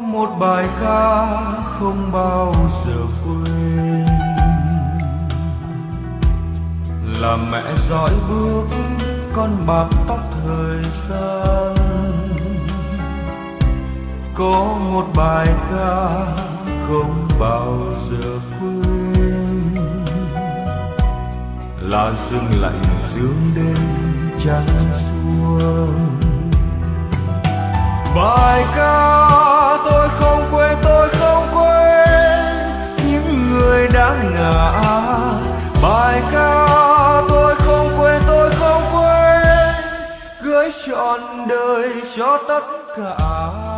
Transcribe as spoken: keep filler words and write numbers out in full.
một bài ca không bao giờ quên, là mẹ dõi bước con bạc tóc thời gian. Có một bài ca không bao giờ quên, là rừng lạnh dương đêm trắng xuông. Bài ca tôi không quên, tôi không quên những người đã ngã. Bài ca tôi không quên, tôi không quên gửi trọn đời cho tất cả.